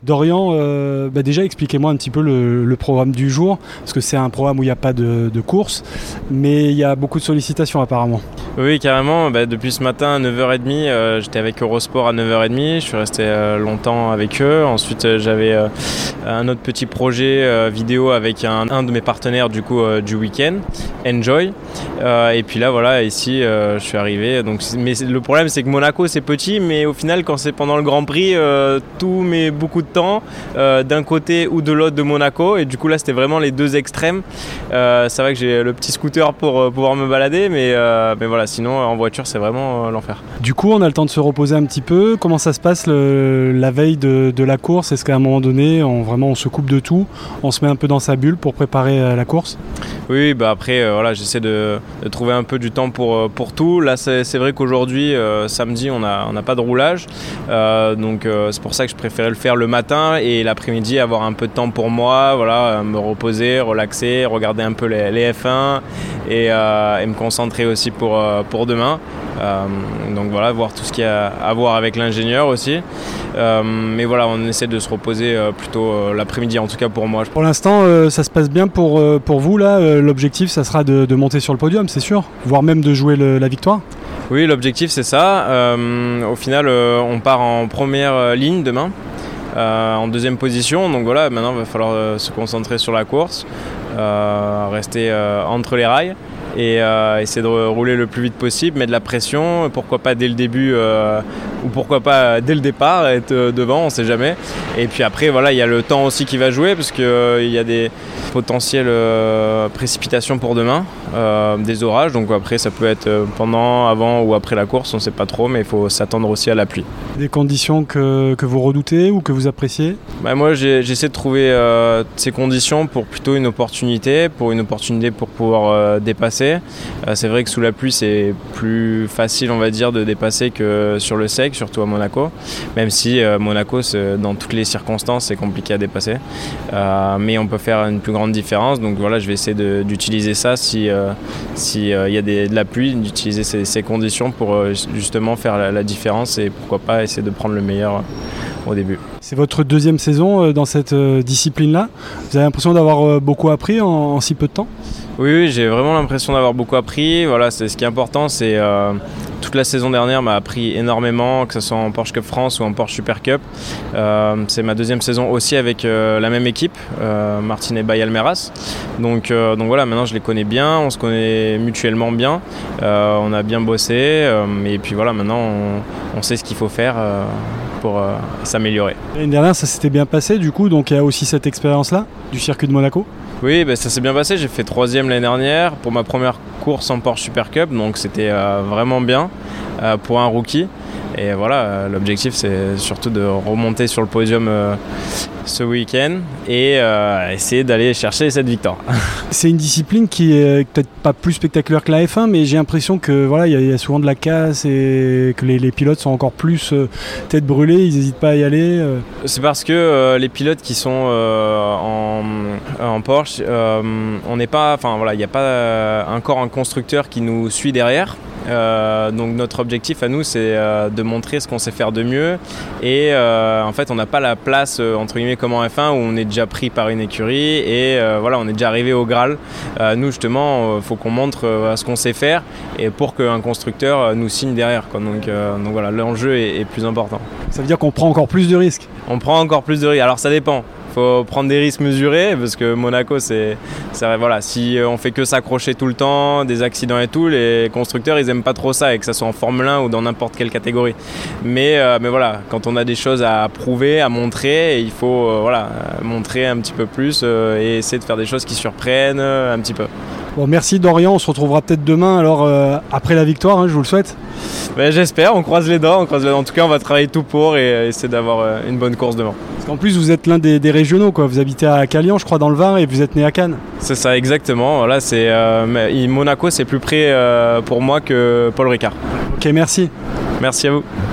Dorian, déjà expliquez-moi un petit peu le programme du jour, parce que c'est un programme où il n'y a pas de course, mais il y a beaucoup de sollicitations apparemment. Oui, carrément. Depuis ce matin à 9h30, j'étais avec Eurosport à 9h30, je suis resté longtemps avec eux. Ensuite, j'avais un autre petit projet vidéo avec un de mes partenaires du week-end, Enjoy. Et puis là, voilà, ici, je suis arrivé. Donc, mais le problème, c'est que Monaco, c'est petit, mais au final, quand c'est pendant le Grand Prix, tout met beaucoup de temps d'un côté ou de l'autre de Monaco. Et du coup, là, c'était vraiment les deux extrêmes. C'est vrai que j'ai le petit scooter pour pouvoir me balader, mais voilà, sinon, en voiture, c'est vraiment l'enfer. Du coup, on a le temps de se reposer un petit peu. Comment ça se passe la veille de la course? Est-ce qu'à un moment donné, on se coupe de tout, on se met un peu dans sa bulle pour préparer la course? Oui, après, j'essaie de trouver un peu du temps pour tout. Là, c'est vrai qu'aujourd'hui, samedi, on n'a pas de roulage. Donc, c'est pour ça que je préférais le faire le matin et l'après-midi, avoir un peu de temps pour moi, me reposer, relaxer, regarder un peu les F1 et me concentrer aussi pour demain. Donc voilà, voir tout ce qu'il y a à voir avec l'ingénieur aussi. Mais voilà, on essaie de se reposer plutôt l'après-midi, en tout cas pour moi. Pour l'instant, ça se passe bien pour vous là. L'objectif, ça sera de monter sur le podium, c'est sûr, voire même de jouer la victoire. Oui, l'objectif c'est ça. Au final, on part en première ligne demain, en deuxième position. Donc voilà, maintenant il va falloir se concentrer sur la course, rester entre les rails et essayer de rouler le plus vite possible, mettre de la pression, pourquoi pas dès le début ou pourquoi pas dès le départ, être devant, on sait jamais. Et puis après, voilà, il y a le temps aussi qui va jouer parce qu'il y a des potentielles précipitations pour demain, des orages. Donc après, ça peut être pendant, avant ou après la course, on ne sait pas trop, mais il faut s'attendre aussi à la pluie. Des conditions que vous redoutez ou que vous appréciez? Moi, j'essaie de trouver ces conditions pour plutôt une opportunité pour pouvoir dépasser. C'est vrai que sous la pluie, c'est plus facile, on va dire, de dépasser que sur le sec, surtout à Monaco. Même si Monaco, dans toutes les circonstances, c'est compliqué à dépasser. Mais on peut faire une plus grande différence. Donc voilà, je vais essayer d'utiliser ça si y a de la pluie, d'utiliser ces conditions pour justement faire la différence et pourquoi pas essayer de prendre le meilleur au début. C'est votre deuxième saison dans cette discipline-là. Vous avez l'impression d'avoir beaucoup appris en si peu de temps? Oui, j'ai vraiment l'impression d'avoir beaucoup appris. Voilà, c'est ce qui est important, c'est toute la saison dernière m'a appris énormément, que ce soit en Porsche Cup France ou en Porsche Super Cup. C'est ma deuxième saison aussi avec la même équipe, Martin et Bay Almeras. Donc voilà, maintenant je les connais bien, on se connaît mutuellement bien, on a bien bossé et puis voilà, maintenant on sait ce qu'il faut faire pour s'améliorer. L'année dernière, ça s'était bien passé du coup, donc il y a aussi cette expérience-là du circuit de Monaco? Oui, ça s'est bien passé. J'ai fait 3e l'année dernière pour ma première course en Porsche Super Cup, donc c'était vraiment bien pour un rookie. Et voilà, l'objectif c'est surtout de remonter sur le podium ce week-end et essayer d'aller chercher cette victoire. C'est une discipline qui est peut-être pas plus spectaculaire que la F1, mais j'ai l'impression que voilà, il y a souvent de la casse et que les pilotes sont encore plus tête brûlée, ils n'hésitent pas à y aller. C'est parce que les pilotes qui sont en Porsche, on n'est pas, il n'y a pas encore un constructeur qui nous suit derrière. Donc notre objectif à nous c'est de montrer ce qu'on sait faire de mieux et en fait on n'a pas la place entre guillemets comme en F1 où on est déjà pris par une écurie et on est déjà arrivé au Graal. Nous justement faut qu'on montre ce qu'on sait faire et pour qu'un constructeur nous signe derrière quoi. Donc voilà, l'enjeu est plus important. Ça veut dire qu'on prend encore plus de risques? On prend encore plus de risques, alors ça dépend. Il faut prendre des risques mesurés parce que Monaco, si on fait que s'accrocher tout le temps, des accidents et tout, les constructeurs ils aiment pas trop ça, et que ça soit en Formule 1 ou dans n'importe quelle catégorie. Mais voilà, quand on a des choses à prouver, à montrer, il faut montrer un petit peu plus et essayer de faire des choses qui surprennent un petit peu. Bon, merci Dorian, on se retrouvera peut-être demain alors après la victoire, je vous le souhaite. J'espère, on croise les dents. En tout cas, on va travailler tout pour et essayer d'avoir une bonne course demain. Parce qu'en plus, vous êtes l'un des régionaux, quoi. Vous habitez à Calian, je crois, dans le Var, et vous êtes né à Cannes. C'est ça, exactement. Voilà, Monaco, c'est plus près pour moi que Paul Ricard. Ok, merci. Merci à vous.